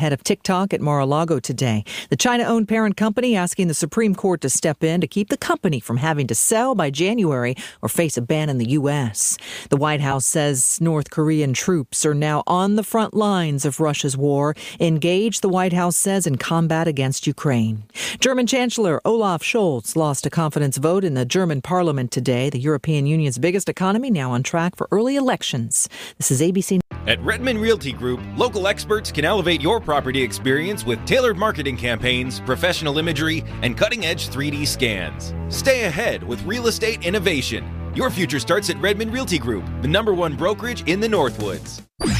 head of TikTok at Mar-a-Lago today. The China-owned parent company asking the Supreme Court to step in to keep the company from having to sell by January or face a ban in the U.S. The White House says North Korean troops are now on the front lines of Russia's war, engaged, the White House says, in combat against Ukraine. German Chancellor Olaf Scholz lost a confidence vote in the German parliament today. The European Union's biggest economy now on track for early elections. This is ABC. At Redmond Realty Group, local experts can elevate your property experience with tailored marketing campaigns, professional imagery, and cutting-edge 3D scans. Stay ahead with real estate innovation. Your future starts at Redmond Realty Group, the #1 brokerage in the Northwoods.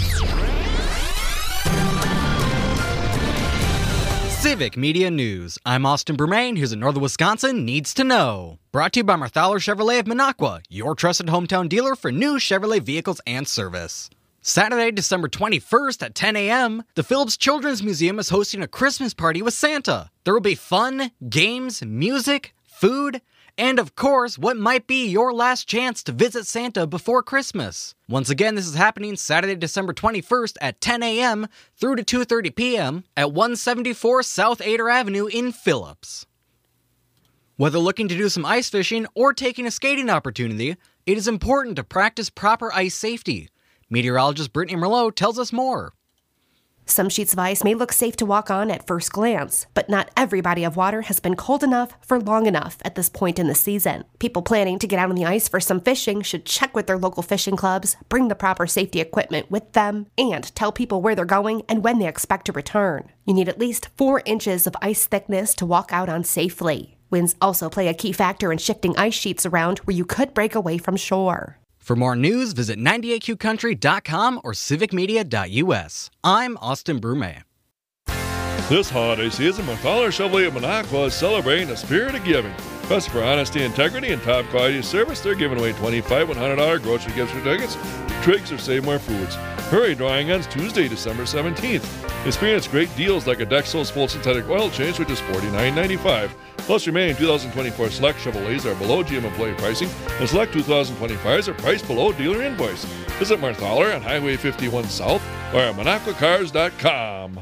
Civic Media News. I'm Austin Bermain. Here's what Northern Wisconsin needs to know. Brought to you by Marthaler Chevrolet of Minocqua, your trusted hometown dealer for new Chevrolet vehicles and service. Saturday, December 21st at 10 a.m., the Phillips Children's Museum is hosting a Christmas party with Santa. There will be fun, games, music, food, and of course, what might be your last chance to visit Santa before Christmas. Once again, this is happening Saturday, December 21st at 10 a.m. through to 2:30 p.m. at 174 South Ader Avenue in Phillips. Whether looking to do some ice fishing or taking a skating opportunity, it is important to practice proper ice safety. Meteorologist Brittany Merlot tells us more. Some sheets of ice may look safe to walk on at first glance, but not every body of water has been cold enough for long enough at this point in the season. People planning to get out on the ice for some fishing should check with their local fishing clubs, bring the proper safety equipment with them, and tell people where they're going and when they expect to return. You need at least 4 inches of ice thickness to walk out on safely. Winds also play a key factor in shifting ice sheets around where you could break away from shore. For more news, visit 98qcountry.com or civicmedia.us. I'm Austin Brume. This holiday season, Marthaler Chevrolet of Minocqua is celebrating the spirit of giving. Best for honesty, integrity, and top quality service, they're giving away $25 $100 grocery gift certificates to Triggs or Save More Foods. Hurry, drawing ends Tuesday, December 17th. Experience great deals like a Dexos full synthetic oil change, which is $49.95. Plus, remaining 2024 select Chevrolets are below GM employee pricing, and select 2025s are priced below dealer invoice. Visit Marthaler on Highway 51 South or at MinocquaCars.com.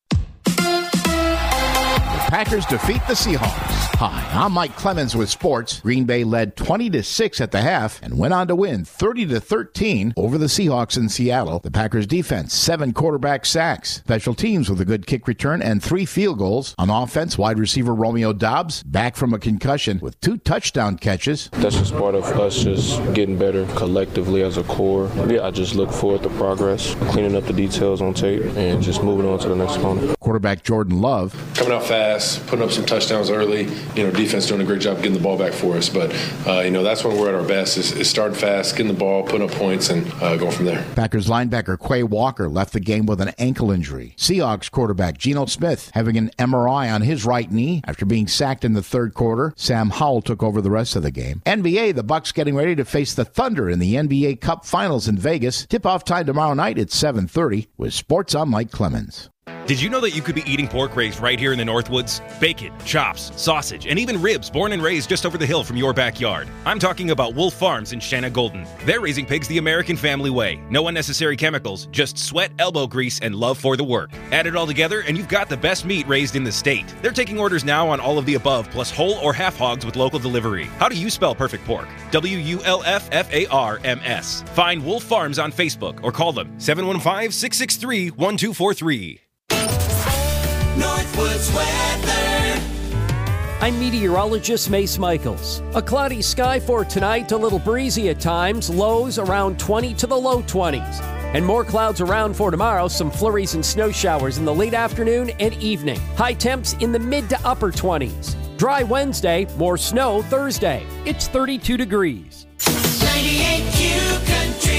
Packers defeat the Seahawks. Hi, I'm Mike Clemens with sports. Green Bay led 20-6 at the half and went on to win 30-13 over the Seahawks in Seattle. The Packers defense, 7 quarterback sacks. Special teams with a good kick return and 3 field goals. On offense, wide receiver Romeo Doubs, back from a concussion with 2 touchdown catches. That's just part of us just getting better collectively as a core. Yeah, I just look forward to progress, cleaning up the details on tape, and just moving on to the next opponent. Quarterback Jordan Love. Coming out fast, putting up some touchdowns early. Defense doing a great job getting the ball back for us. But, that's when we're at our best is starting fast, getting the ball, putting up points, and going from there. Packers linebacker Quay Walker left the game with an ankle injury. Seahawks quarterback Geno Smith having an MRI on his right knee after being sacked in the third quarter. Sam Howell took over the rest of the game. NBA, the Bucks getting ready to face the Thunder in the NBA Cup Finals in Vegas. Tip-off time tomorrow night at 7:30 with Sports on Mike Clemens. Did you know that you could be eating pork raised right here in the Northwoods? Bacon, chops, sausage, and even ribs born and raised just over the hill from your backyard. I'm talking about Wolf Farms in Shanna Golden. They're raising pigs the American family way. No unnecessary chemicals, just sweat, elbow grease, and love for the work. Add it all together and you've got the best meat raised in the state. They're taking orders now on all of the above, plus whole or half hogs with local delivery. How do you spell perfect pork? WULFFARMS. Find Wolf Farms on Facebook or call them 715-663-1243. Northwoods weather. I'm meteorologist Mace Michaels. A cloudy sky for tonight, a little breezy at times, lows around 20 to the low 20s. And more clouds around for tomorrow, some flurries and snow showers in the late afternoon and evening. High temps in the mid to upper 20s. Dry Wednesday, more snow Thursday. It's 32 degrees. 98Q Country.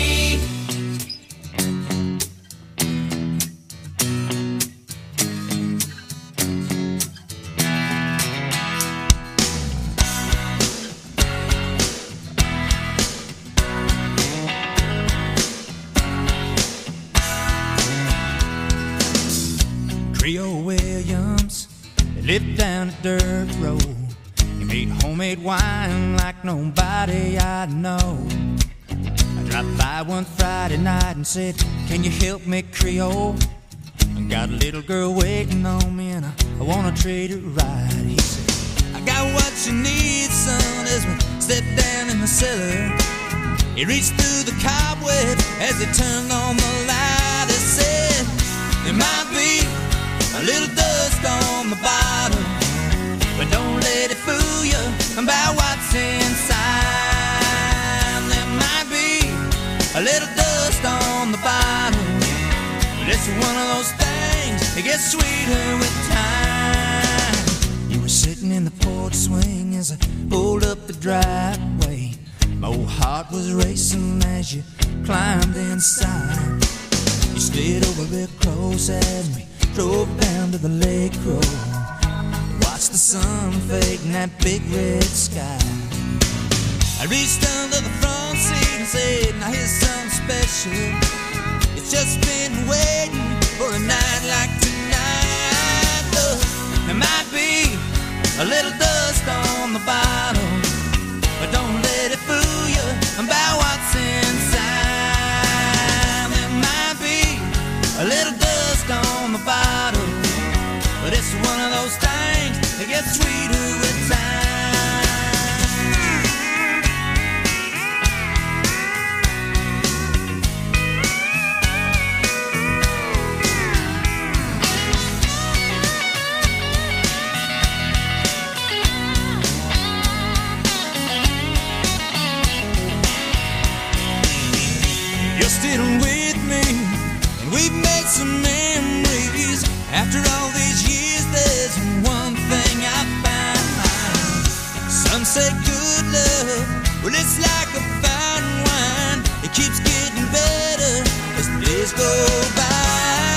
Trio Williams lived down a dirt road. He made homemade wine like nobody I know. I dropped by one Friday night and said, "Can you help me, Creole?" I got a little girl waiting on me, and I wanna treat her right. He said, I got what you need, son, as we step down in the cellar. He reached through the cobweb as he turned on the light. He said, there might be a little dust on the bottom, but don't let it fool you about what's inside. There might be a little dust on the bottom, but it's one of those things that gets sweeter with time. You were sitting in the porch swing as I pulled up the driveway. My old heart was racing as you climbed inside. You slid over real close as we drove down to the lake road. Watched the sun fade in that big red sky. I reached under the front seat and said, now here's something special. It's just been waiting for a night like tonight. Look, there might be a little dust on the bottom, but don't let it fool you about what's inside. There might be a little dust on the bottom, but it's one of those things that gets sweeter with time. You're still with me, and we've made some memories. After all these years, there's one thing I found. Some say good love, well, it's like a fine wine. It keeps getting better as the days go by.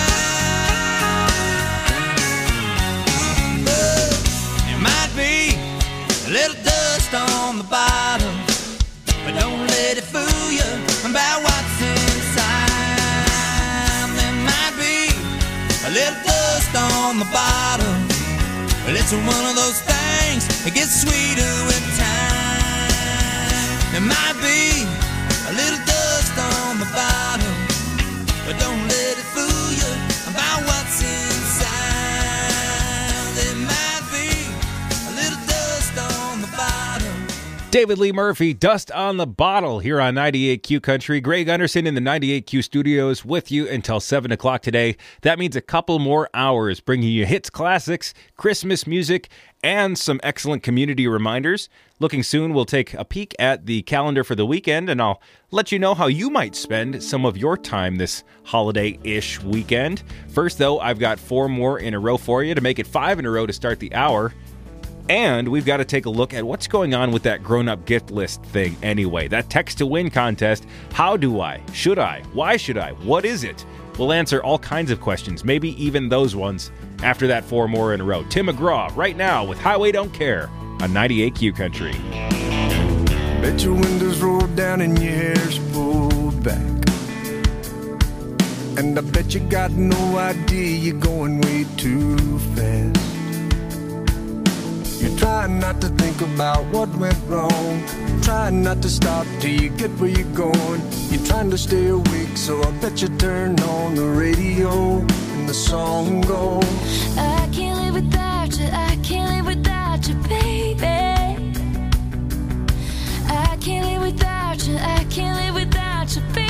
But there might be a little dust on the bottom, but don't let it fool you about what's inside. There might be a little dust on the bottom, but it's one of those things that gets sweeter with time. There might be a little dust on the bottom, but don't let it fool you about what's inside. There might be a little dust on the bottom. David Lee Murphy, Dust on the Bottle, here on 98Q Country. Greg Anderson in the 98Q studios with you until 7 o'clock today. That means a couple more hours, bringing you hits, classics, Christmas music, and some excellent community reminders. Looking soon, we'll take a peek at the calendar for the weekend, and I'll let you know how you might spend some of your time this holiday-ish weekend. First, though, I've got 4 more in a row for you to make it 5 in a row to start the hour. And we've got to take a look at what's going on with that grown-up gift list thing anyway. That text-to-win contest. How do I? Should I? Why should I? What is it? We'll answer all kinds of questions, maybe even those ones, after that 4 more in a row. Tim McGraw, right now, with Highway Don't Care on 98Q Country. Bet your windows roll down and your hair's pulled back, and I bet you got no idea you're going way too fast. You're trying not to think about what went wrong, trying not to stop till you get where you're going. You're trying to stay awake, so I bet you turn on the radio and the song goes, I can't live without you, I can't live without you, baby. I can't live without you, I can't live without you, baby.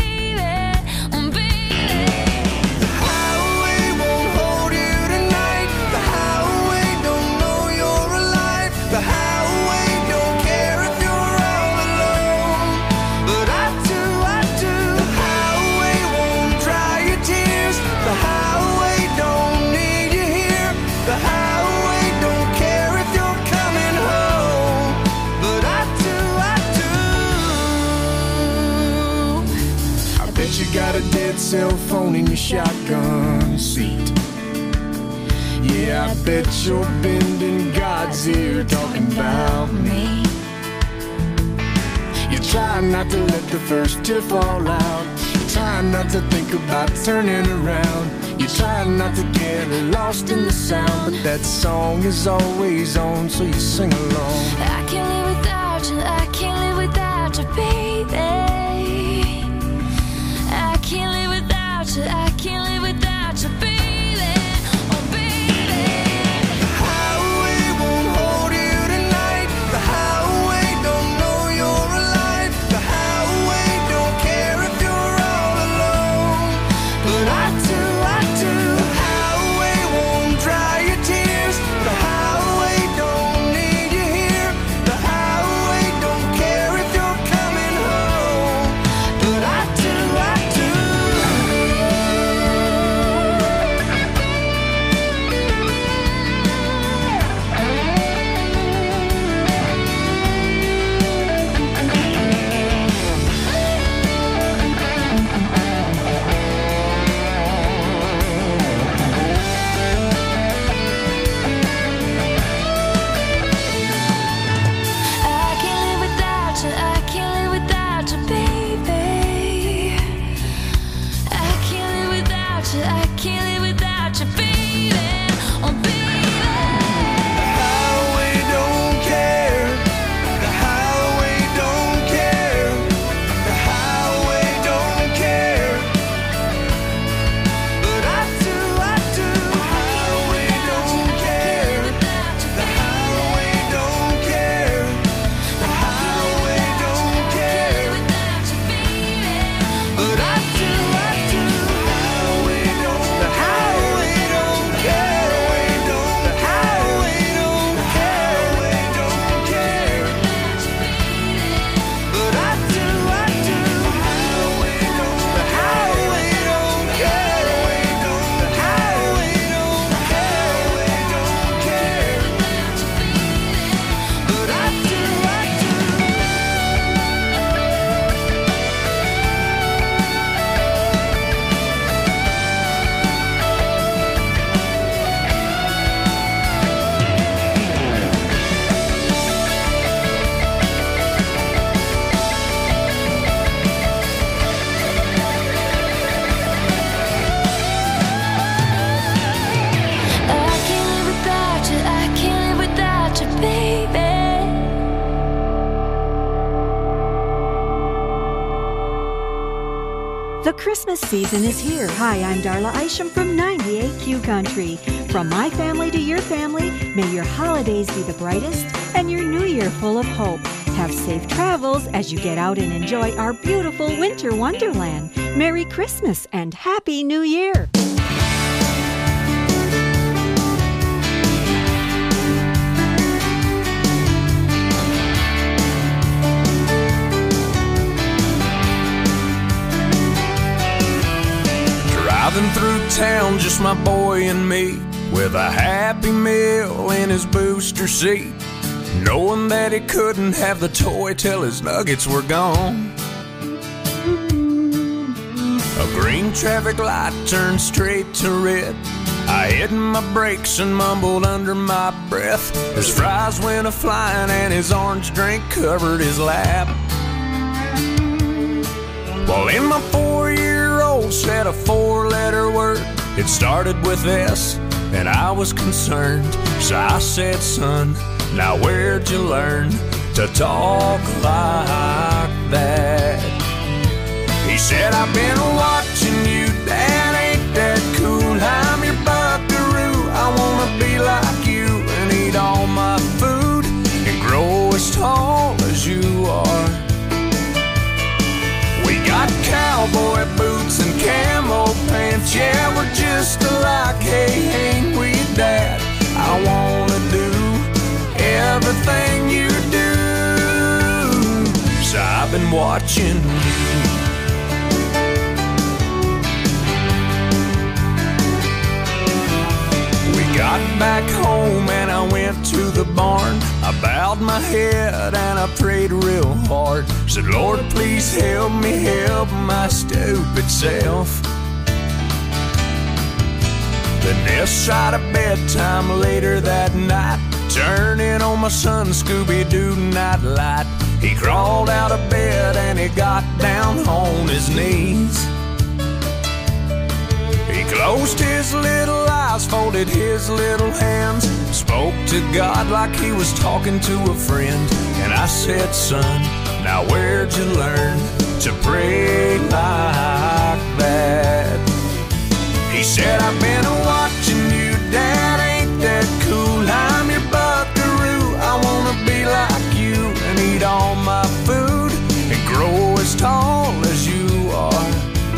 The highway won't hold you tonight. The highway don't know you're alive. The highway don't care if you're all alone, but I do. The highway won't dry your tears. The highway don't need you here. The highway don't care if you're coming home, but I do. I bet you got a dead cell phone in your shotgun seat. Yeah, I bet you're bending God's ear talking about me. You're trying not to let the first tear fall out. You're trying not to think about turning around. You're trying not to get lost in the sound, but that song is always on, so you sing along. I can't live without you, I can't live without you, baby. I can't live without you, I can't live without you, baby. The Christmas season is here. Hi, I'm Darla Isham from 98Q Country. From my family to your family, may your holidays be the brightest and your new year full of hope. Have safe travels as you get out and enjoy our beautiful winter wonderland. Merry Christmas and Happy New Year. Driving through town, just my boy and me, with a Happy Meal in his booster seat, knowing that he couldn't have the toy till his nuggets were gone. A green traffic light turned straight to red. I hit my brakes and mumbled under my breath. His fries went a-flying and his orange drink covered his lap. Well, in my 4-year-old said a 4-letter word. It started with S, and I was concerned. So I said, son, now where'd you learn to talk like that? He said, I've been watching you, Dad, ain't that cool? I'm your buckaroo, I wanna be like you and eat all my food and grow as tall as you are. We got cowboy boots and camo pants, yeah, we're just alike, hey, ain't we, Dad? I wanna do everything you do, so I've been watching you. We got back home and I went to the barn. I bowed my head and I prayed real hard. Said, Lord, please help me help my stupid self. Then this side of bedtime later that night, turning on my son Scooby-Doo nightlight. He crawled out of bed and he got down on his knees. He closed his little eyes, folded his little hands, spoke to God like he was talking to a friend. And I said, son, now where'd you learn to pray like that? He said, I've been watching you, Dad, ain't that cool? I'm your buckaroo, I wanna be like you and eat all my food and grow as tall as you are.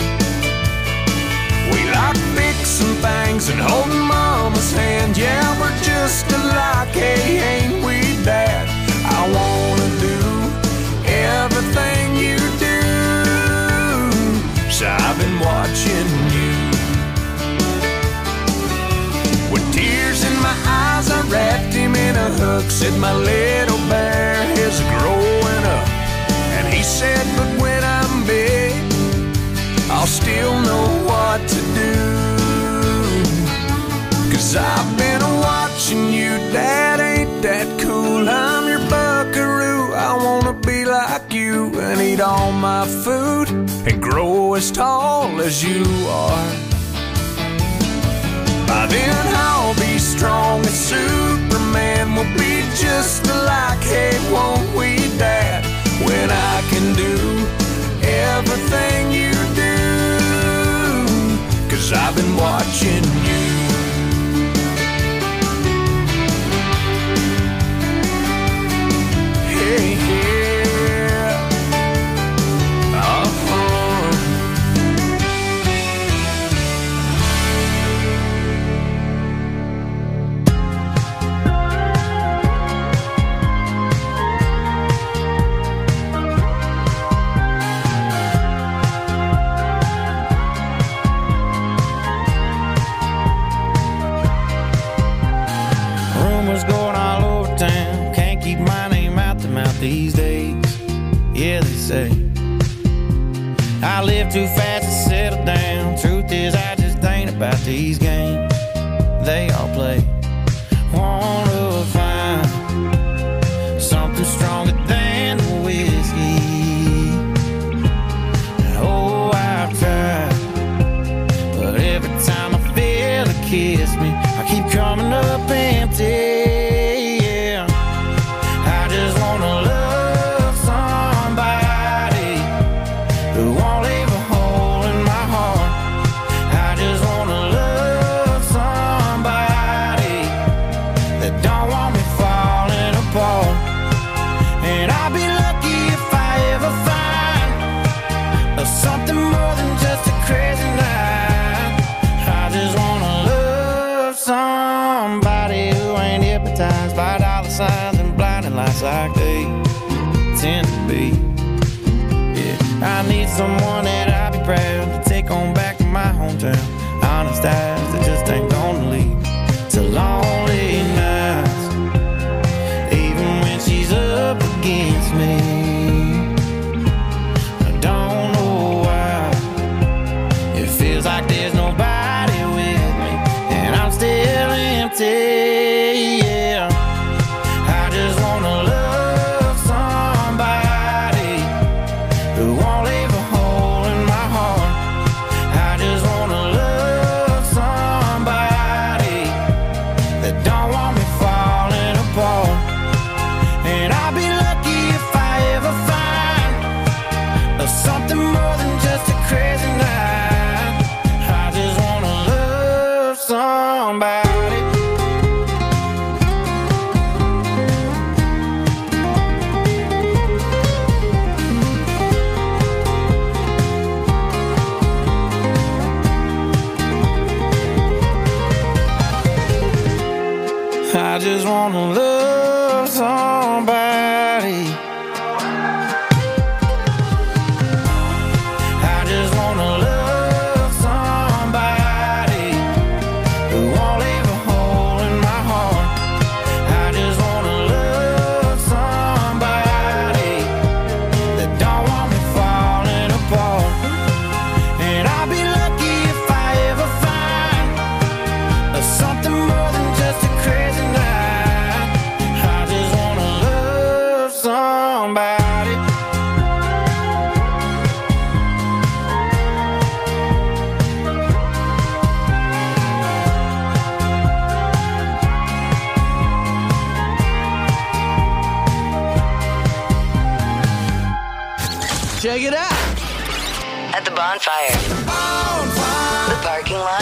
We like fixing things and holding Mama's hand, yeah, we're just alike, hey, ain't we, Dad? I wanna do everything you do, so I've been watching you. With tears in my eyes, I wrapped him in a hug, said, my little bear is growing up. And he said, but when I'm big, I'll still know what to do. 'Cause I've been watching you, Dad, ain't that cool? I'm your buckaroo, I wanna be like you and eat all my food and grow as tall as you are. By then I'll be strong as Superman, we'll be just alike, hey, won't we, Dad? When I can do everything you do, 'cause I've been watching you. Hey, yeah. Rumors going all over town, can't keep my name out the mouth these days. Yeah, they say I live too fast to settle down. Truth is, I just ain't about these games they all play. Wanna find something stronger than the whiskey. Oh, I've tried, but every time I feel a kiss me, I keep coming up empty. Yeah, I just wanna love somebody who won't leave a hole in somebody who ain't hypnotized by dollar signs and blinding lights like they tend to be. Yeah, I need someone that I'll be proud to take on back to my hometown. Honest eyes that just ain't gonna lead to lonely nights, even when she's up against me. I don't know why it feels like there's nobody with me, and I'm still empty. Yeah, I just wanna love somebody who won't leave a hole in my heart. I just wanna love somebody that don't want me falling apart. And I'll be lucky if I ever find something more than just a crazy night. I just wanna love somebody. I just wanna love somebody. I just wanna love somebody who won't leave a hole in my heart. I just wanna love somebody that don't want me falling apart. And I'll be lucky if I ever find something more than just a crazy night. I just wanna love somebody. Check it out. At the bonfire. The parking lot.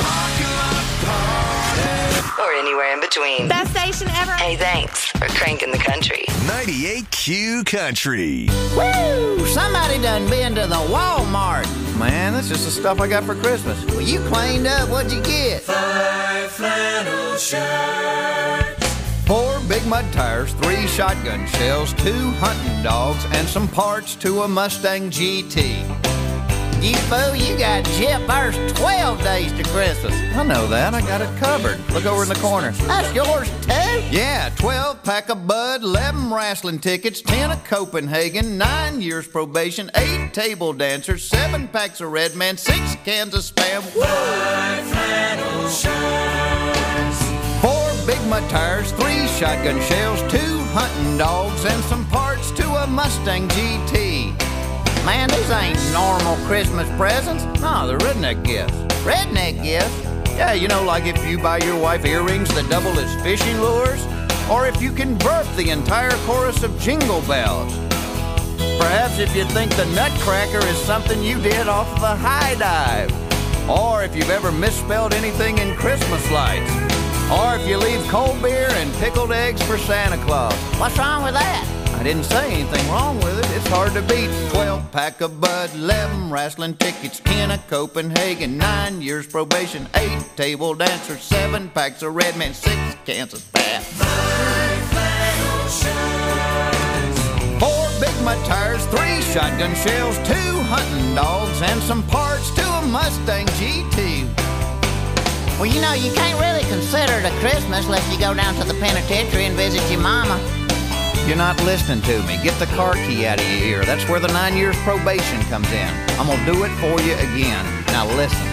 Or anywhere in between. Best station ever. Hey, thanks for cranking the country. 98Q Country. Woo! Somebody done been to the Walmart. Man, that's just the stuff I got for Christmas. Well, you cleaned up. What'd you get? 5 flannel shirts. 4 big mud tires, 3 shotgun shells, 2 hunting dogs, and some parts to a Mustang GT. You fool, you got Jeff. There's 12 days to Christmas. I know that. I got it covered. Look over in the corner. That's yours, too? Yeah, 12 pack of Bud, 11 wrestling tickets, 10 of Copenhagen, 9 years probation, 8 table dancers, 7 packs of Red Man, 6 cans of Spam. 5 flannel shirts. 4 big mud tires, 3 shotgun shells, 2 hunting dogs, and some parts to a Mustang GT. Man, these ain't normal Christmas presents. No, they're redneck gifts. Redneck gifts? Yeah, you know, like if you buy your wife earrings that double as fishing lures, or if you can burp the entire chorus of Jingle Bells. Perhaps if you think the Nutcracker is something you did off of a high dive, or if you've ever misspelled anything in Christmas lights, or if you leave cold beer and pickled eggs for Santa Claus. What's wrong with that? I didn't say anything wrong with it. It's hard to beat. 12 pack of Bud, 11 wrestling tickets, 10 of Copenhagen, 9 years probation, 8 table dancers, 7 packs of Red Man, 6 cans of Spam. 5 flannel shirts. 4 big mud tires, 3 shotgun shells, 2 hunting dogs, and some parts to a Mustang GT. Well, you know, you can't really consider it a Christmas unless you go down to the penitentiary and visit your mama. You're not listening to me. Get the car key out of your ear. That's where the 9 years probation comes in. I'm gonna do it for you again. Now listen.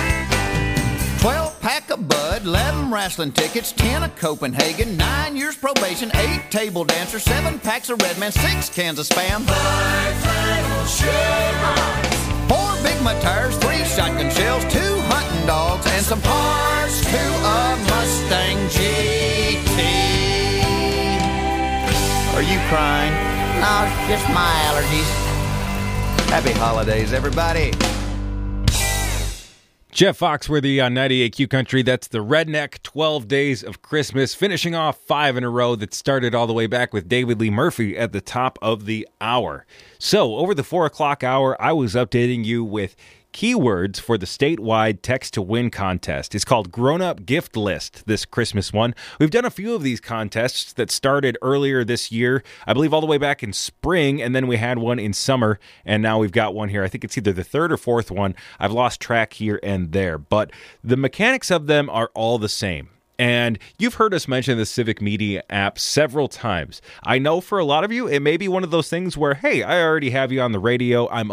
12 pack of Bud, 11 wrestling tickets, 10 of Copenhagen, 9 years probation, 8 table dancers, 7 packs of Red Man, 6 cans of Spam, 5 flannel shirts. 4 big mud tires, 3 shotgun shells, 2 hunting dogs, and some parts to a Mustang GT. Are you crying? No, just my allergies. Happy holidays, everybody. Jeff Foxworthy on 98Q Country. That's the Redneck 12 Days of Christmas, finishing off 5 in a row that started all the way back with David Lee Murphy at the top of the hour. So over the 4 o'clock hour, I was updating you with keywords for the statewide Text to Win contest. It's called Grown Up Gift List, this Christmas one. We've done a few of these contests that started earlier this year, I believe all the way back in spring, and then we had one in summer, and now we've got one here. I think it's either the third or fourth one. I've lost track here and there, but the mechanics of them are all the same. And you've heard us mention the Civic Media app several times. I know for a lot of you, it may be one of those things where, hey, I already have you on the radio. I'm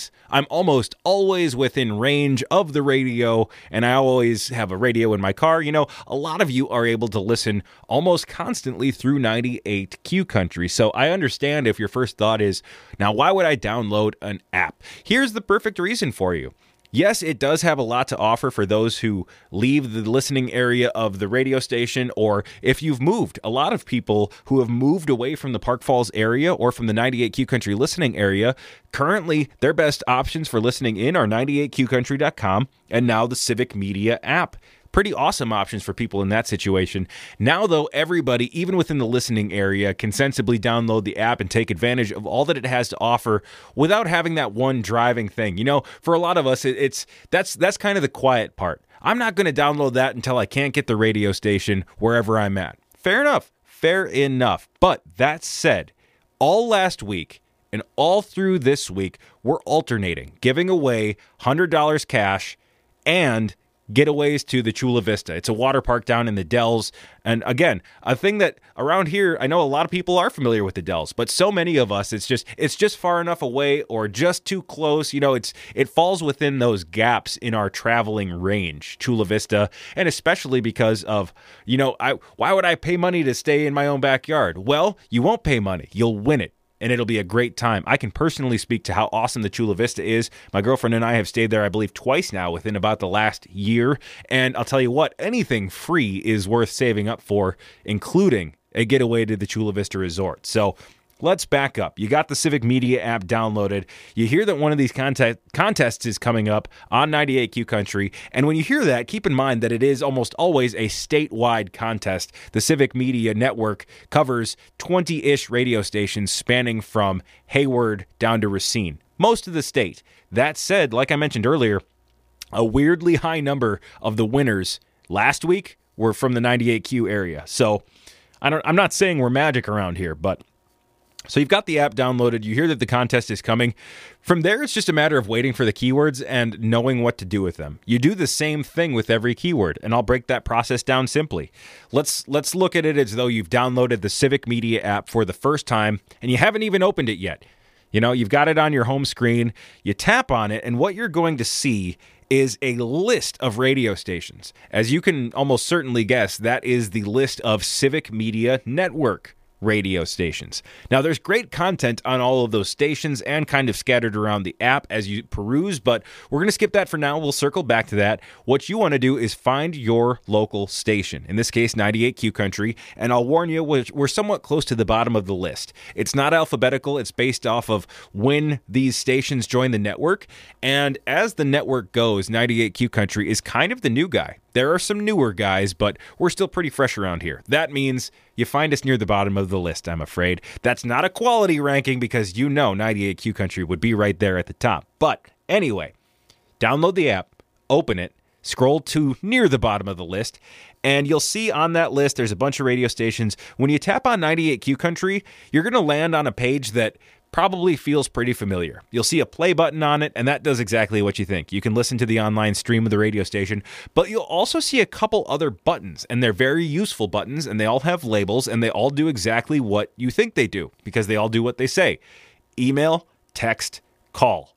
almost always within range of the radio, and I always have a radio in my car. You know, a lot of you are able to listen almost constantly through 98Q Country. So I understand if your first thought is, now why would I download an app? Here's the perfect reason for you. Yes, it does have a lot to offer for those who leave the listening area of the radio station, or if you've moved. A lot of people who have moved away from the Park Falls area or from the 98Q Country listening area, currently their best options for listening in are 98qcountry.com and now the Civic Media app. Pretty awesome options for people in that situation. Now, though, everybody, even within the listening area, can sensibly download the app and take advantage of all that it has to offer without having that one driving thing. You know, for a lot of us, that's kind of the quiet part. I'm not going to download that until I can't get the radio station wherever I'm at. Fair enough. Fair enough. But that said, all last week and all through this week, we're alternating, giving away $100 cash and getaways to the Chula Vista. It's a water park down in the Dells. And again, a thing that around here, I know a lot of people are familiar with the Dells, but so many of us, it's just far enough away or just too close. You know, it falls within those gaps in our traveling range, Chula Vista, and especially because of, you know, why would I pay money to stay in my own backyard? Well, you won't pay money. You'll win it. And it'll be a great time. I can personally speak to how awesome the Chula Vista is. My girlfriend and I have stayed there, I believe, twice now within about the last year. And I'll tell you what, anything free is worth saving up for, including a getaway to the Chula Vista Resort. So let's back up. You got the Civic Media app downloaded. You hear that one of these contests is coming up on 98Q Country. And when you hear that, keep in mind that it is almost always a statewide contest. The Civic Media Network covers 20-ish radio stations spanning from Hayward down to Racine, most of the state. That said, like I mentioned earlier, a weirdly high number of the winners last week were from the 98Q area. So I'm not saying we're magic around here, but so you've got the app downloaded. You hear that the contest is coming. From there, it's just a matter of waiting for the keywords and knowing what to do with them. You do the same thing with every keyword, and I'll break that process down simply. Let's look at it as though you've downloaded the Civic Media app for the first time, and you haven't even opened it yet. You know, you've got it on your home screen. You tap on it, and what you're going to see is a list of radio stations. As you can almost certainly guess, that is the list of Civic Media Network radio stations. Now, there's great content on all of those stations and kind of scattered around the app as you peruse, but we're going to skip that for now. We'll circle back to that. What you want to do is find your local station, in this case, 98Q Country, and I'll warn you, we're somewhat close to the bottom of the list. It's not alphabetical. It's based off of when these stations join the network, and as the network goes, 98Q Country is kind of the new guy. There are some newer guys, but we're still pretty fresh around here. That means you find us near the bottom of the list, I'm afraid. That's not a quality ranking because you know 98Q Country would be right there at the top. But anyway, download the app, open it, scroll to near the bottom of the list, and you'll see on that list there's a bunch of radio stations. When you tap on 98Q Country, you're going to land on a page that probably feels pretty familiar. You'll see a play button on it, and that does exactly what you think. You can listen to the online stream of the radio station, but you'll also see a couple other buttons, and they're very useful buttons, and they all have labels, and they all do exactly what you think they do, because they all do what they say. Email, text, call.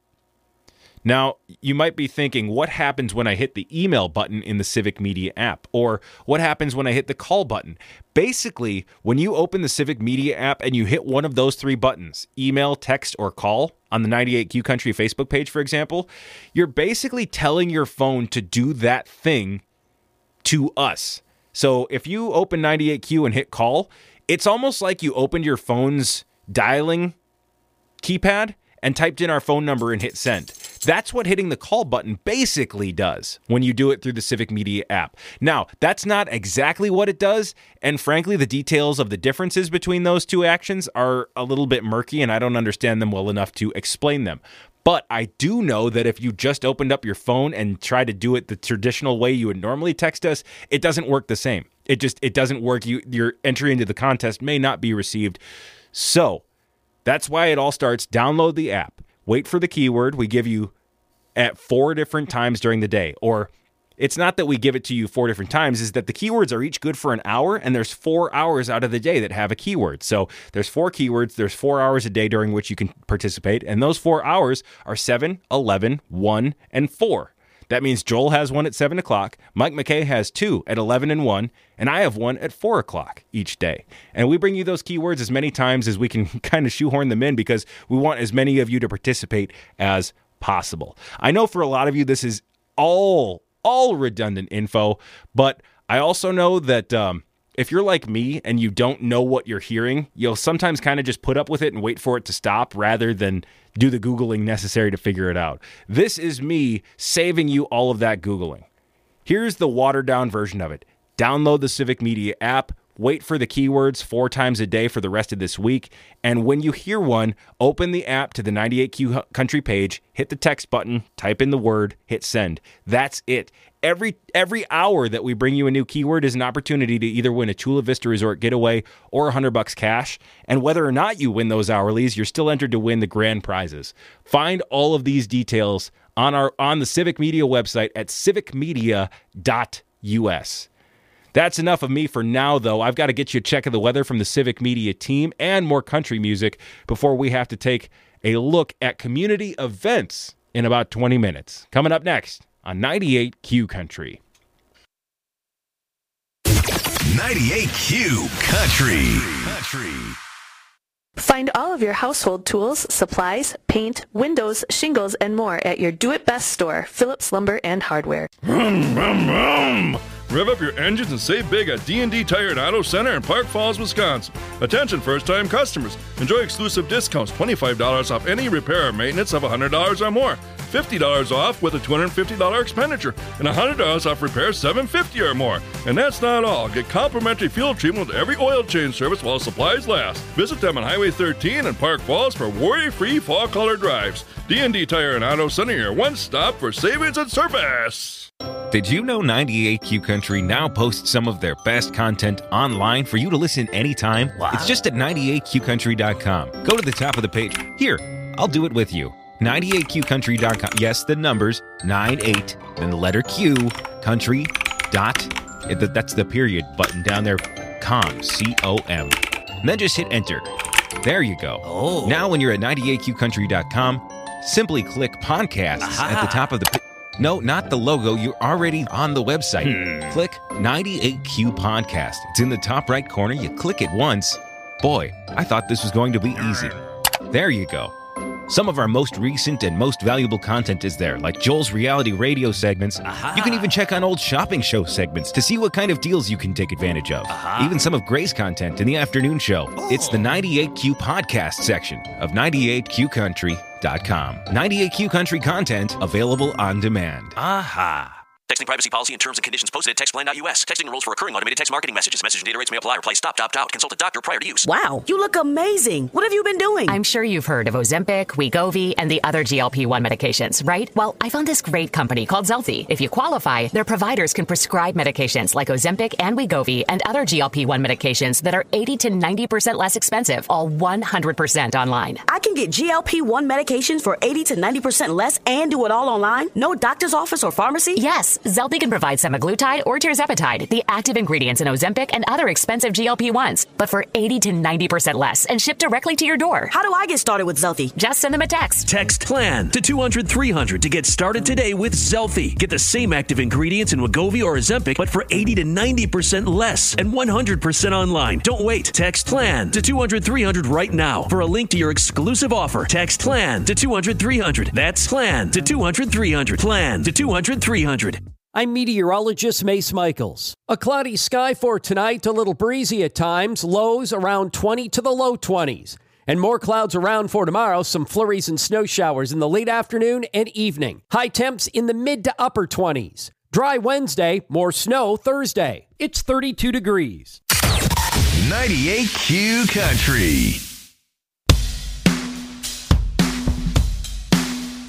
Now, you might be thinking, what happens when I hit the email button in the Civic Media app? Or what happens when I hit the call button? Basically, when you open the Civic Media app and you hit one of those three buttons, email, text, or call, on the 98Q Country Facebook page, for example, you're basically telling your phone to do that thing to us. So if you open 98Q and hit call, it's almost like you opened your phone's dialing keypad and typed in our phone number and hit send. That's what hitting the call button basically does when you do it through the Civic Media app. Now, that's not exactly what it does, and frankly, the details of the differences between those two actions are a little bit murky, and I don't understand them well enough to explain them. But I do know that if you just opened up your phone and tried to do it the traditional way you would normally text us, it doesn't work the same. It doesn't work. Your entry into the contest may not be received. So that's why it all starts. Download the app. Wait for the keyword. We give you at 4 different times during the day. Or it's not that we give it to you 4 different times, is that the keywords are each good for an hour, and there's 4 hours out of the day that have a keyword. So there's 4 keywords, there's 4 hours a day during which you can participate, and those 4 hours are 7, 11, 1, and 4. That means Joel has one at 7 o'clock, Mike McKay has 2 at 11 and 1, and I have one at 4 o'clock each day. And we bring you those keywords as many times as we can kind of shoehorn them in because we want as many of you to participate as possible. I know for a lot of you this is all redundant info, but I also know that if you're like me and you don't know what you're hearing, you'll sometimes kind of just put up with it and wait for it to stop rather than do the Googling necessary to figure it out. This is me saving you all of that Googling. Here's the watered down version of it. Download the Civic Media app, wait for the keywords 4 times a day for the rest of this week, and when you hear one, open the app to the 98Q Country page, hit the text button, type in the word, hit send. That's it. Every hour that we bring you a new keyword is an opportunity to either win a Chula Vista Resort getaway or $100 cash. And whether or not you win those hourlies, you're still entered to win the grand prizes. Find all of these details on the Civic Media website at civicmedia.us. That's enough of me for now, though. I've got to get you a check of the weather from the Civic Media team and more country music before we have to take a look at community events in about 20 minutes. Coming up next on 98Q Country. 98Q Country. Find all of your household tools, supplies, paint, windows, shingles, and more at your do-it-best store, Phillips Lumber and Hardware. Rev up your engines and save big at D&D Tire and Auto Center in Park Falls, Wisconsin. Attention first-time customers. Enjoy exclusive discounts, $25 off any repair or maintenance of $100 or more, $50 off with a $250 expenditure, and $100 off repairs $750 or more. And that's not all. Get complimentary fuel treatment with every oil change service while supplies last. Visit them on Highway 13 in Park Falls for worry-free fall color drives. D&D Tire and Auto Center, your one-stop for savings and service. Did you know 98Q Country now posts some of their best content online for you to listen anytime? Wow. It's just at 98QCountry.com. Go to the top of the page. Here, I'll do it with you. 98QCountry.com. Yes, the numbers, 98, then the letter Q, country, that's the period button down there, com, C-O-M. And then just hit enter. There you go. Oh. Now when you're at 98QCountry.com, simply click podcast at the top of the page. No, not the logo. You're already on the website. Click 98Q Podcast. It's in the top right corner. You click it once. Boy, I thought this was going to be easy. There you go. Some of our most recent and most valuable content is there, like Joel's reality radio segments. You can even check on old shopping show segments to see what kind of deals you can take advantage of. Even some of Gray's content in the afternoon show. It's the 98Q Podcast section of 98QCountry.com. 98Q Country content available on demand. Texting privacy policy and terms and conditions posted at textplan.us. Texting rules for recurring automated text marketing messages. Message and data rates may apply. Reply stop, opt out. Consult a doctor prior to use. Wow, you look amazing. What have you been doing? I'm sure you've heard of Ozempic, Wegovy, and the other GLP-1 medications, right? Well, I found this great company called Zelfie. If you qualify, their providers can prescribe medications like Ozempic and Wegovy and other GLP-1 medications that are 80 to 90% less expensive, all 100% online. I can get GLP-1 medications for 80 to 90% less and do it all online? No doctor's office or pharmacy? Yes. Zelfie can provide semaglutide or tirzepatide, the active ingredients in Ozempic and other expensive GLP-1s, but for 80 to 90% less and shipped directly to your door. How do I get started with Zelfie? Just send them a text. Text PLAN to 200-300 to get started today with Zelfie. Get the same active ingredients in Wegovy or Ozempic, but for 80 to 90% less and 100% online. Don't wait. Text PLAN to 200-300 right now for a link to your exclusive offer. Text PLAN to 200-300. That's PLAN to 200-300. PLAN to 200-300. I'm meteorologist Mace Michaels. A cloudy sky for tonight, a little breezy at times, lows around 20 to the low 20s. And more clouds around for tomorrow, some flurries and snow showers in the late afternoon and evening. High temps in the mid to upper 20s. Dry Wednesday, more snow Thursday. It's 32 degrees. 98Q Country.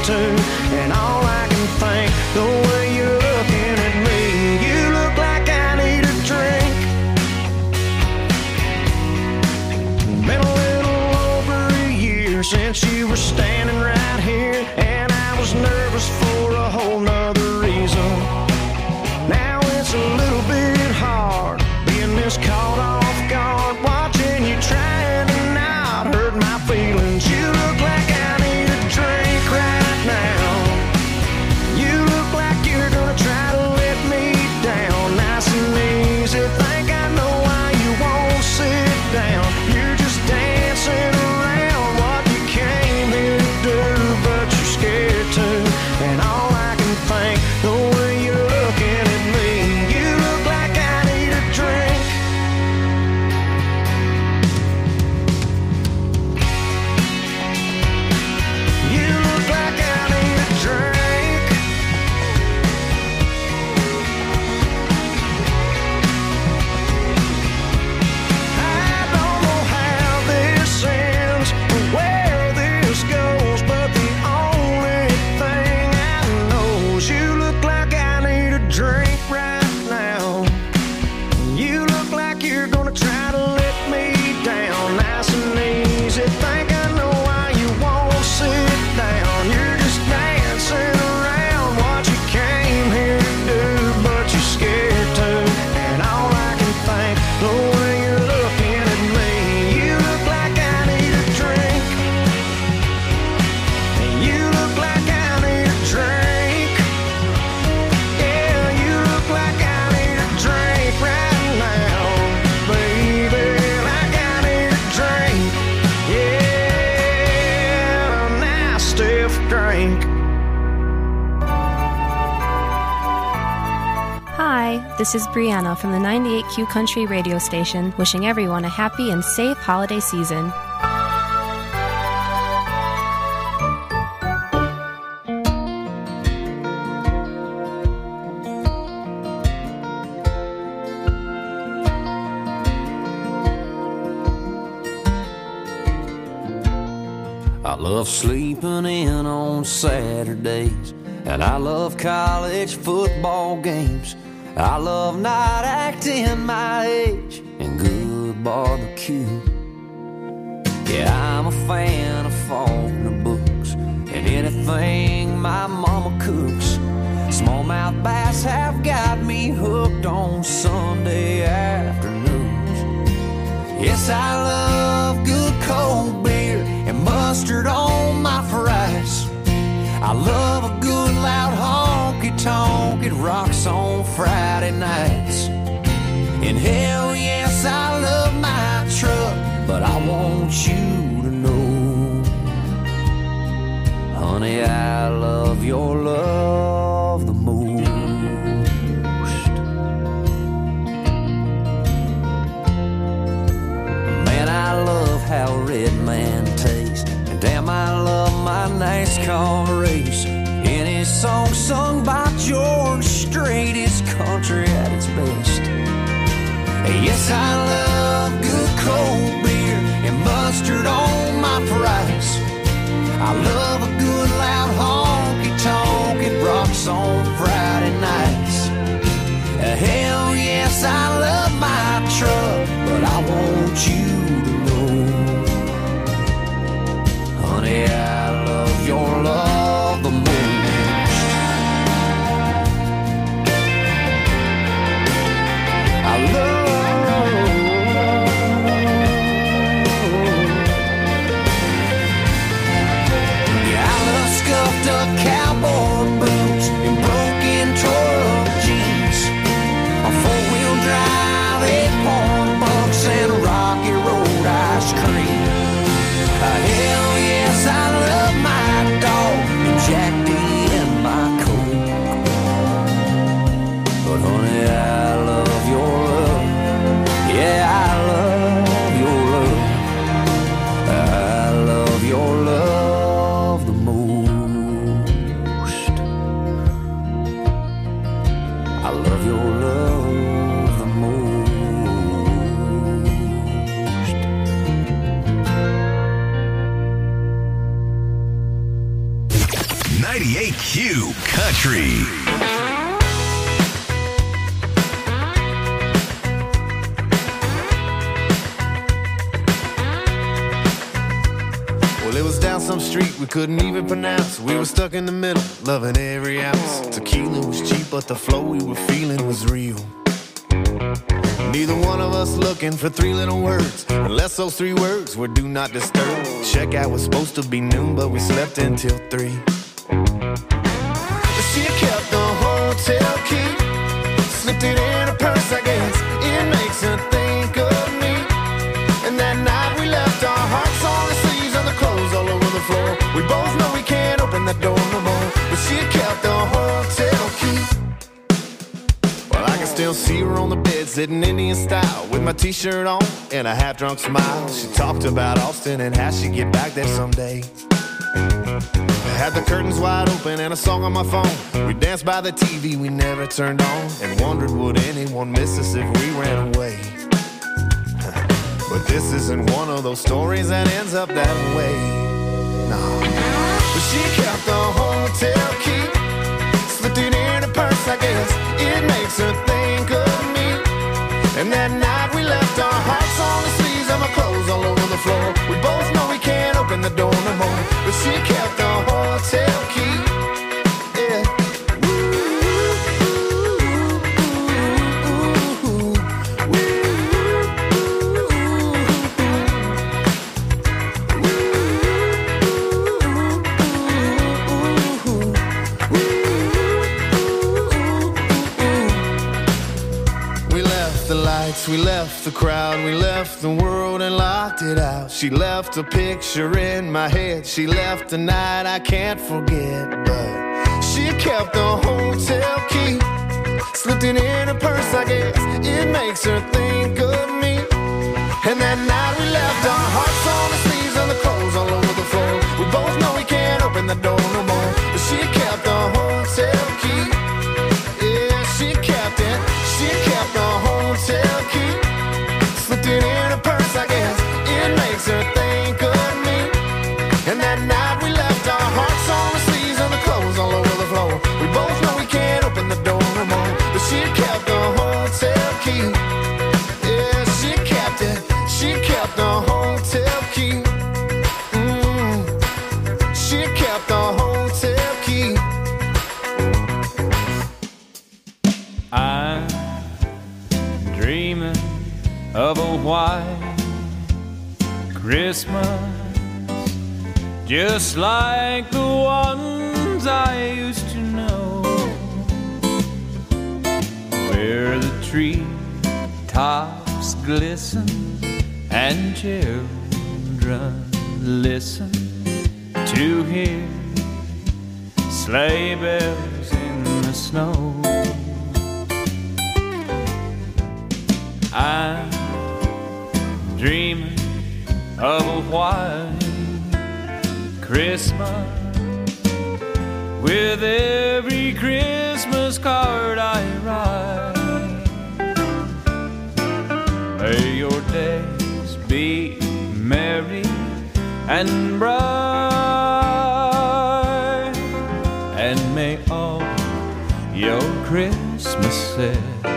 scared to. And all I can think, the way you're looking at me, you look like I need a drink. Been a little over a year since you were standing right here, and I was nervous for a whole nother reason. Now it's a little bit hard being this caught off guard, watching you trying to not hurt my feelings. You look like I need a drink right now. You look like you're gonna try to let me down, nice and easy. Think I know why you won't sit down. You're just dancing around what you came here to do, but you're scared to. And all I can think, the way you're looking at me, you look like I need a drink. You look like I need a drink. I don't know how this ends or where this goes, but the only thing I know is you look like I need a drink right now. You look like you're gonna try to let me down, nice and easy. Think I know why you won't sit down. You're just dancing around what you came here to do, but you're scared to. And all I can think, the way you're looking at me, you look like I need a drink. You look like I need a drink. Yeah, you look like I need a drink right now, baby. Like I need a drink. Yeah, a nice stiff drink. Hi, this is Brianna from the 98Q Country radio station, wishing everyone a happy and safe holiday season. I love sleeping in on Saturdays, and I love college football games. I love not acting my age and good barbecue. Yeah, I'm a fan of Faulkner books and anything my mama cooks. Smallmouth bass have got me hooked on Sunday afternoons. Yes, I love good cold beer and mustard on my fries. I love a good loud honky-tonk, it rocks on Friday nights. And hell yes, I love my truck, but I want you to know, honey, I love your love the most. Man, I love how Red Man tastes, and damn, I love my NASCAR race. Any song sung by George Strait is country at its best. Yes, I love good cold beer and mustard on my fries. I love a good loud honky-tonk, it rocks on Friday nights. Hell yes, I love my truck, but I want you to know, honey, I love your love the most. I love 98Q Country. Well, it was down some street we couldn't even pronounce. We were stuck in the middle, loving every ounce. Tequila was cheap, but the flow we were feeling was real. Neither one of us looking for three little words, unless those three words were do not disturb. Checkout was supposed to be noon, but we slept until 3. She kept the hotel key, slipped it in her purse, I guess. It makes her think of me. And that night we left our hearts on the sleeves and the clothes all over the floor. We both know we can't open that door no more, but she kept the hotel key. Well, I can still see her on the bed, sitting Indian style, with my t-shirt on and a half-drunk smile. She talked about Austin and how she'd get back there someday. I had the curtains wide open and a song on my phone. We danced by the TV we never turned on, and wondered would anyone miss us if we ran away. But this isn't one of those stories that ends up that way. No. But she kept the hotel key, slipped it in her purse, I guess. It makes her think of me. And that night we left our hearts on the sleeves and my clothes all over the floor. We both know we can't open the door no more, but she kept the hotel key. Yeah. We left the crowd, we left the world and locked it out. She left a picture in my head, she left a night I can't forget. But she kept the hotel key, slipped it in her purse, I guess. It makes her think of me. And that night we left our hearts on the sleeves and the clothes all over the floor. We both know we can't open the door no more, but she kept the hotel key. Yeah, she kept it. She kept the hotel key, slipped it in her purse, I guess. It makes her think of me. And that night we left our hearts on the sleeves and the clothes all over the floor. We both know we can't open the door no more, but she kept the hotel key. Yeah, she kept it. She kept the hotel key. She kept the hotel key. I'm dreaming of a white Christmas, just like the ones I used to know, where the tree tops glisten and children listen to hear sleigh bells in the snow. I'm dreaming of a white Christmas, with every Christmas card I write. May your days be merry and bright, and may all your Christmases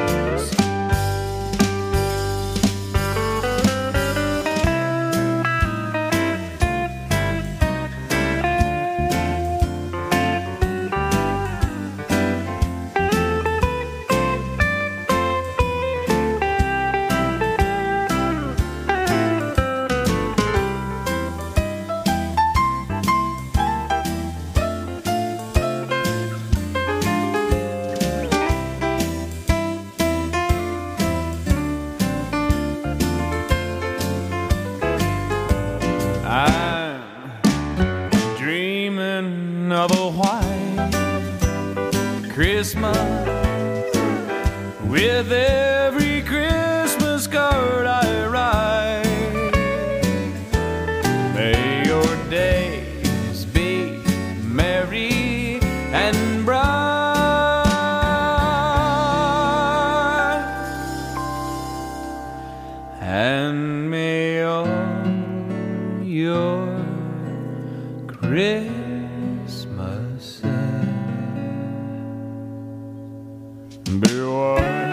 with every Christmas card I write. May your days be merry and bright, and may all your Christmases Christmas be white.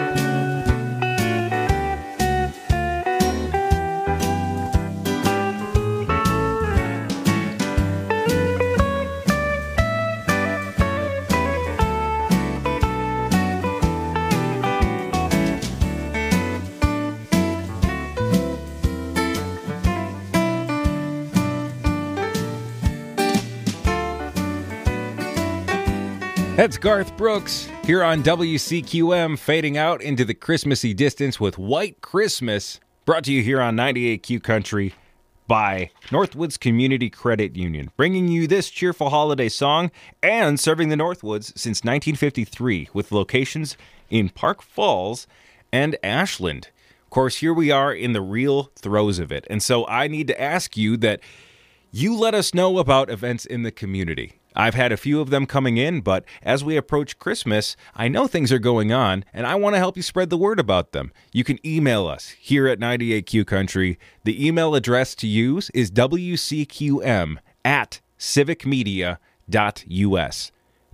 That's Garth Brooks here on WCQM, fading out into the Christmassy distance with White Christmas, brought to you here on 98Q Country by Northwoods Community Credit Union, bringing you this cheerful holiday song and serving the Northwoods since 1953 with locations in Park Falls and Ashland. Of course, here we are in the real throes of it, and so I need to ask you that you let us know about events in the community. I've had a few of them coming in, but as we approach Christmas, I know things are going on, and I want to help you spread the word about them. You can email us here at 98Q Country. The email address to use is wcqm@civicmedia.us.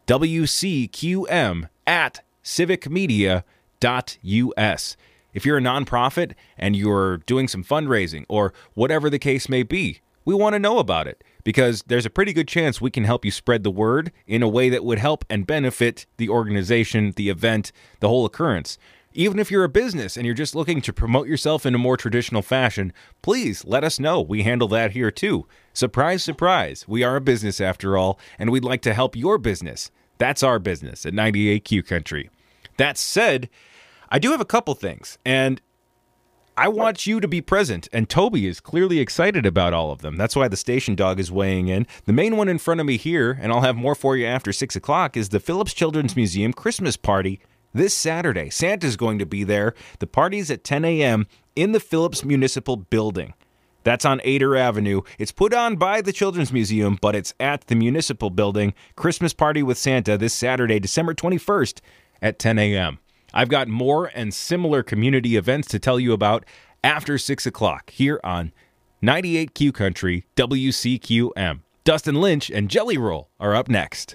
wcqm@civicmedia.us. If you're a nonprofit and you're doing some fundraising or whatever the case may be, we want to know about it, because there's a pretty good chance we can help you spread the word in a way that would help and benefit the organization, the event, the whole occurrence. Even if you're a business and you're just looking to promote yourself in a more traditional fashion, please let us know. We handle that here too. Surprise, surprise. We are a business after all, and we'd like to help your business. That's our business at 98Q Country. That said, I do have a couple things, and I want you to be present, and Toby is clearly excited about all of them. That's why the station dog is weighing in. The main one in front of me here, and I'll have more for you after 6 o'clock, is the Phillips Children's Museum Christmas Party this Saturday. Santa's going to be there. The party's at 10 a.m. in the Phillips Municipal Building. That's on Ader Avenue. It's put on by the Children's Museum, but it's at the Municipal Building. Christmas Party with Santa this Saturday, December 21st at 10 a.m. I've got more and similar community events to tell you about after 6 o'clock here on 98Q Country, WCQM. Dustin Lynch and Jelly Roll are up next.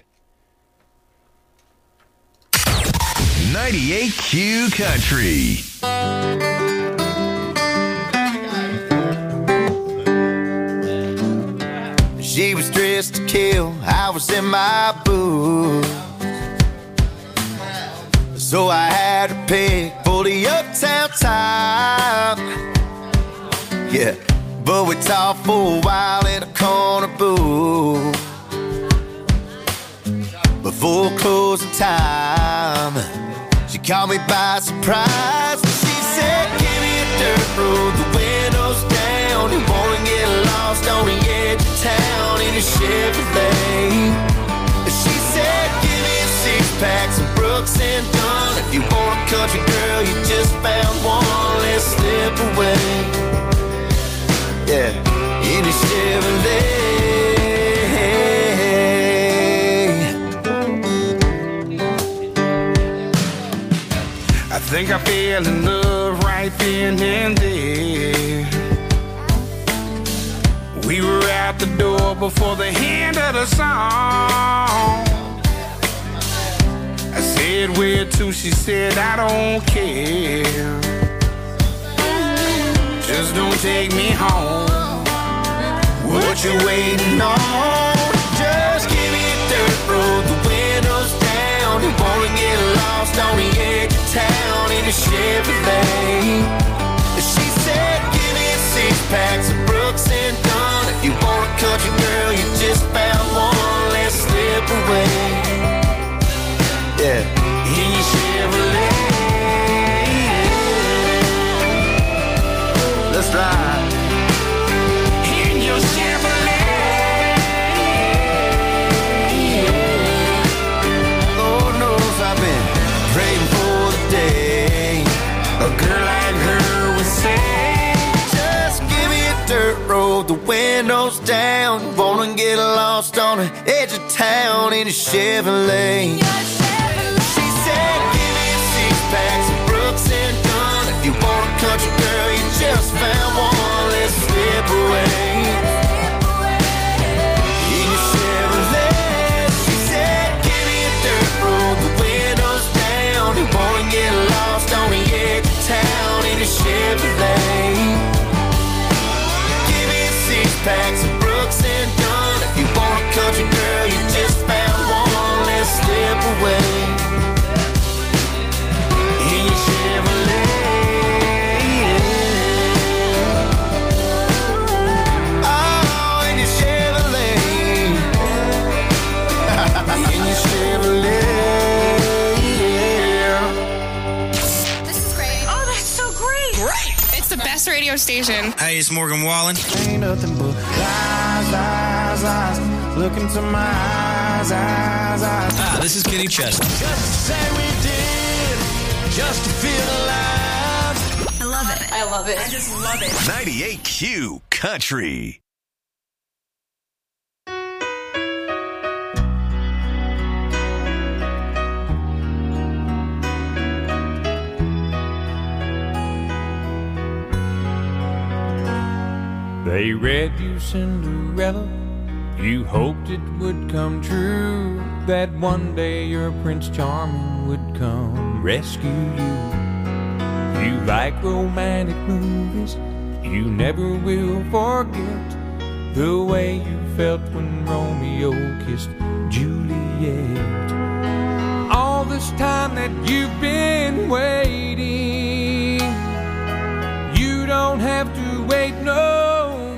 98Q Country. She was dressed to kill, I was in my boots. So I had to pick for the uptown top. Yeah, but we talked for a while in a corner booth before closing time. She caught me by surprise. She said, give me a dirt road, the windows down. You wanna get lost on the edge of town in a Chevrolet. She said, give me a six-pack, some Brooks and Dunn. If you want a country girl, you just found one. Let's slip away. Yeah, in a Chevrolet. I think I fell in love right then and there. We were out the door before the end of the song. I said, where to? She said, I don't care. Just don't take me home. What you waiting on? Just give me a dirt road, the windows down. You wanna get lost on the edge of town in a Chevrolet. She said, give me a six-pack, some Brooks and Dunn. If you want a country girl, you just found one. Let's slip away. Yeah, in your Chevrolet. Let's ride. In your Chevrolet. Lord knows I've been praying for the day a girl like her would say, just give me a dirt road, the windows down. Wanna get lost on the edge of town in a Chevrolet. She said, give me a six-pack, some Brooks and Dunn. If you want a country girl, you just found one. Let's slip away in your Chevrolet. radio station. Hey, it's Morgan Wallen. Ain't nothing but lies, lies, lies. Look into my eyes, eyes, eyes. Ah, this is Kenny Chesney. Just to say we did, just to feel alive. I love it. I love it. I just love it. 98Q Country. They read you Cinderella, you hoped it would come true, that one day your Prince Charming would come rescue you. You like romantic movies, you never will forget the way you felt when Romeo kissed Juliet. All this time that you've been waiting, you don't have to wait no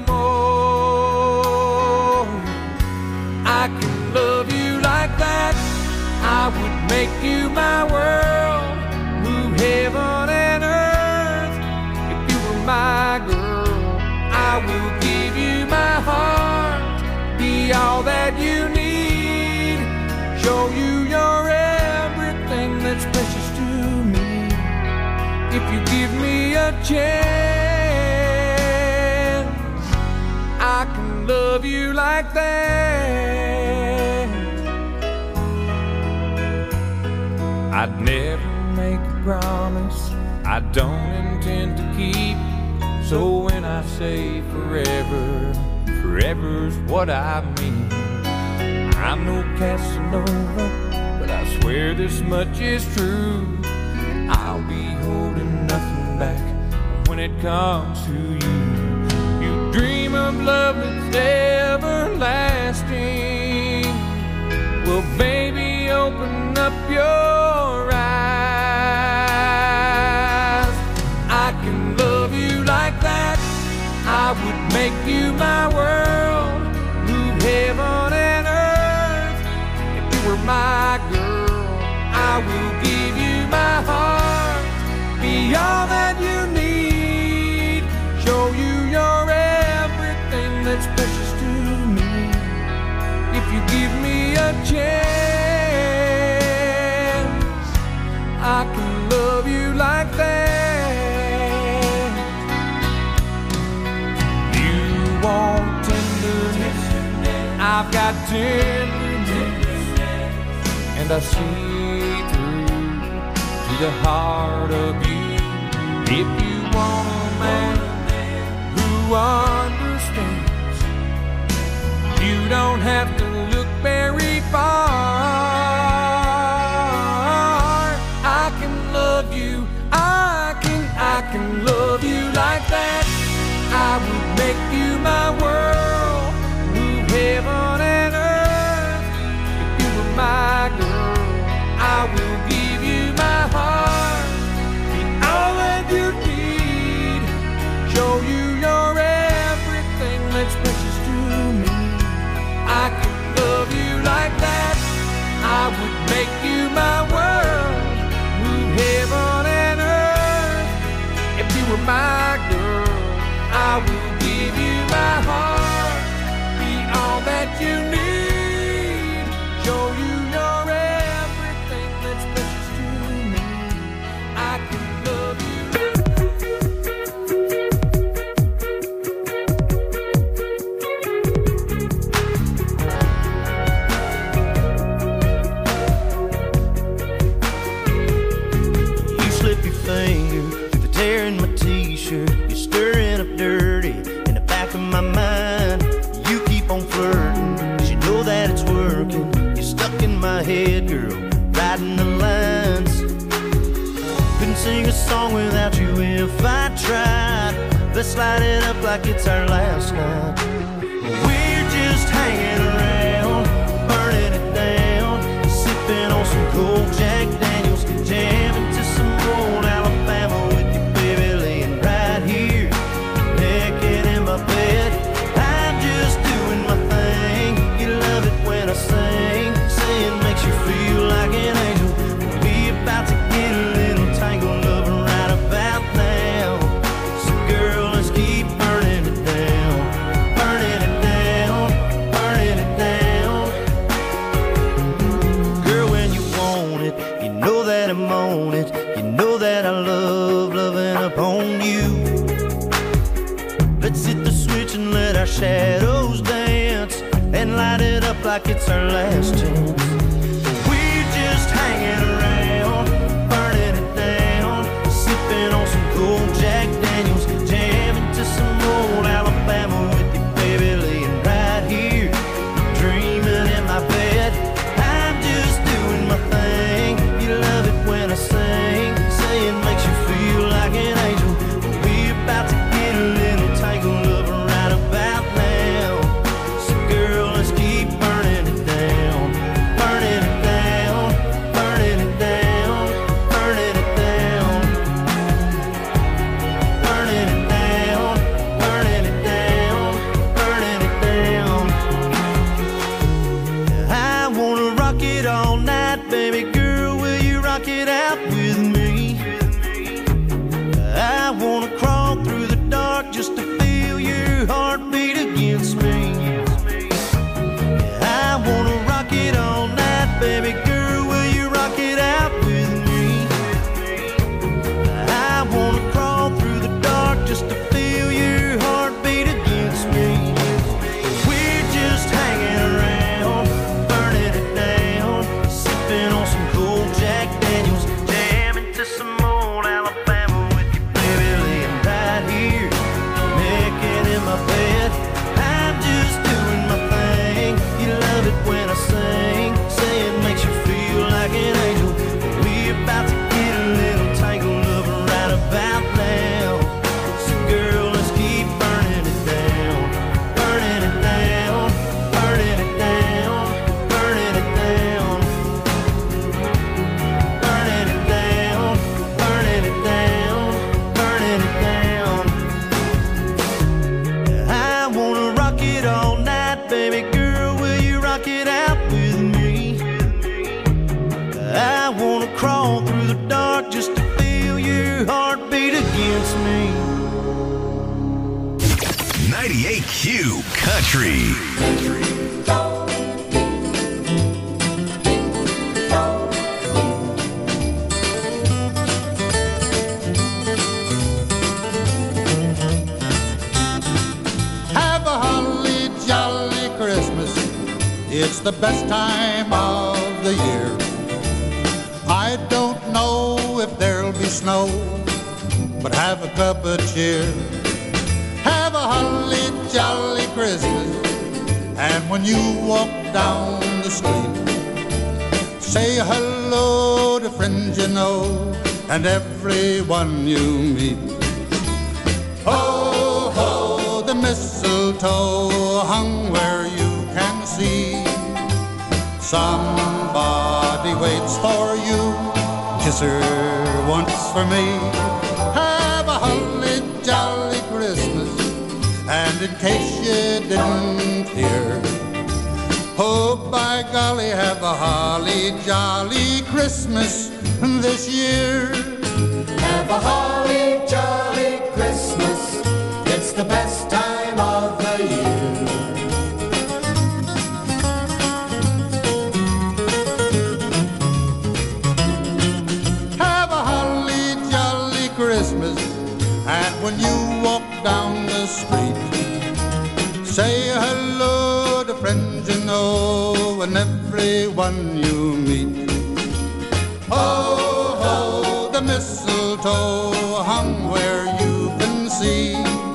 more. I can love you like that, I would make you my world, move heaven and earth. If you were my girl, I will give you my heart, be all that you need, show you you're everything that's precious to me. If you give me a chance, I can love you like that. I'd never make a promise I don't intend to keep. So when I say forever, forever's what I mean. I'm no Casanova, but I swear this much is true. I'll be holding nothing back when it comes to you. You dream of love that's everlasting. Well, baby, open up your eyes. I can love you like that, I would make you my world, move heaven and earth. If you were my girl, I will give you my heart, be all that you need, show you you're everything that's precious to me. If you give me a chance, I can love you like that. You want tenderness, I've got tenderness, and I see through to the heart of you. If you want a man who understands, you don't have to look very far. I can love you, I can love you like that. I would make you my world, move heaven and earth. If you were my girl, I will give you my heart, be all that you need, show you you're everything that's precious to me. I can love you like that, I would make you my world, move heaven and earth. If you were my girl, I will give you my heart, be all that you need, show you you're everything that's precious to me. I can love you. You slip your finger through the tear in my t-shirt. You're stirring up dirty in the back of my mind. You keep on flirting, 'cause you know that it's working. You're stuck in my head, girl, riding the lines. Couldn't sing a song without you if I tried. Let's light it up like it's our last night. We're just hanging around, burning it down, sipping on some cold Jack Daniels, jamming to some old Alabama with you, baby, laying right here, naked in my bed. I'm just doing my thing. You love it when I sing, saying makes you feel like an angel. We about to get a little tangled up right about now. So girl, let's rock it all night, baby girl, will you rock it out with me? I wanna crawl through the dark just to feel your heartbeat against me. I wanna rock it all night, baby girl, will you rock it out with me? I wanna crawl through the dark just to feel your heartbeat against me. We're just hanging around, burning it down, sipping on some cold Jack Daniels, jamming to some old Alabama with you, baby, laying right here, naked in my bed. I'm just doing my thing. You love it when I sing, say it makes you feel like an angel. We're about to get a little tangled up right about now. So girl, let's keep burning it down, burning it down, burning it down, burning it down, burning it down, burning it down, burning it down. I wanna rock it all night, baby girl, will you rock it out with me? I wanna crawl through the dark just to feel your heartbeat against me. 98Q Country. Have a holly jolly Christmas. It's the best time of the year. I don't know if there'll be snow, but have a cup of cheer. Have a holly jolly Christmas. And when you walk down the street, say hello to friends you know and everyone you meet. Ho, ho, the mistletoe hung where you can see. Somebody waits for you, kiss her once for me. Have a holly jolly Christmas, and in case you didn't hear, oh by golly, have a holly jolly Christmas this year. Have a holly jolly Christmas, it's the best time of the year. Have a holly jolly Christmas, and when you walk down the street, say hello to friends you know and everyone you meet. Ho, ho, the mistletoe hung where you can see.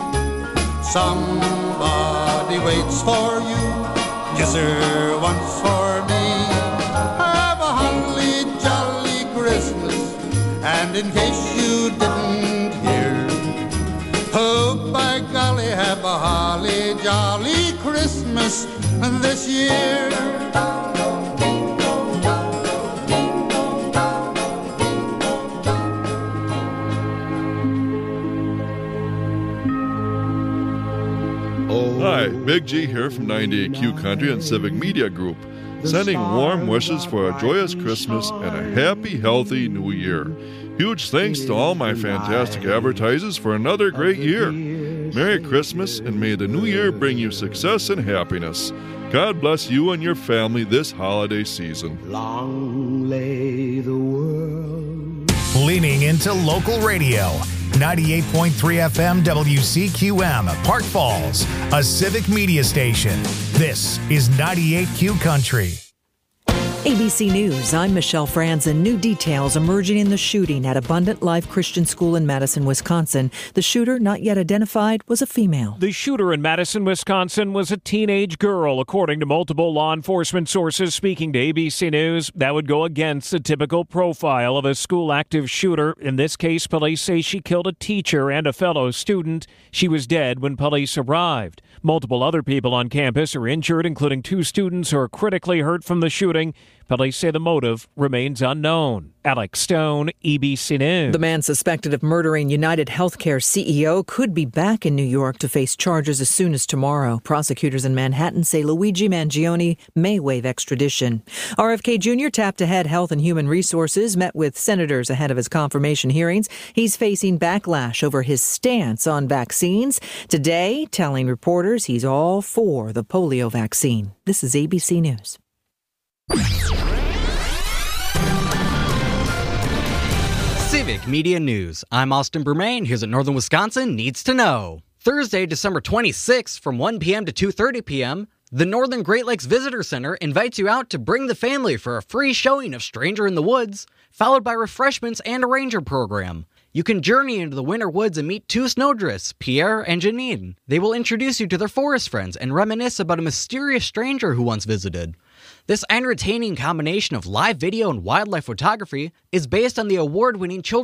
Somebody waits for you, kiss her once for me. Have a holly jolly Christmas, and in case you didn't hear, oh by golly, have a holly jolly Christmas this year. Hi, Big G here from 98Q Country and Civic Media Group, sending warm wishes for a joyous Christmas and a happy, healthy New Year. Huge thanks to all my fantastic advertisers for another great year. Merry Christmas, and may the new year bring you success and happiness. God bless you and your family this holiday season. Long lay the world. Leaning into local radio. 98.3 FM WCQM, Park Falls, a Civic Media station. This is 98Q Country. ABC News, I'm Michelle Franzen. New details emerging in the shooting at Abundant Life Christian School in Madison, Wisconsin. The shooter, not yet identified, was a female. The shooter in Madison, Wisconsin was a teenage girl, according to multiple law enforcement sources speaking to ABC News. That would go against the typical profile of a school active shooter. In this case, police say she killed a teacher and a fellow student. She was dead when police arrived. Multiple other people on campus are injured, including 2 students who are critically hurt from the shooting. Police say the motive remains unknown. Alex Stone, EBC News. The man suspected of murdering United Healthcare CEO could be back in New York to face charges as soon as tomorrow. Prosecutors in Manhattan say Luigi Mangione may waive extradition. RFK Jr. tapped ahead Health and Human Resources, met with senators ahead of his confirmation hearings. He's facing backlash over his stance on vaccines. Today, telling reporters he's all for the polio vaccine. This is ABC News. Civic Media News. I'm Austin Bermain. Here's what Northern Wisconsin needs to know. Thursday, December 26th from 1 p.m. to 2:30 p.m., the Northern Great Lakes Visitor Center invites you out to bring the family for a free showing of Stranger in the Woods, followed by refreshments and a ranger program. You can journey into the winter woods and meet two snowdrifts, Pierre and Janine. They will introduce you to their forest friends and reminisce about a mysterious stranger who once visited. This entertaining combination of live video and wildlife photography is based on the award-winning children's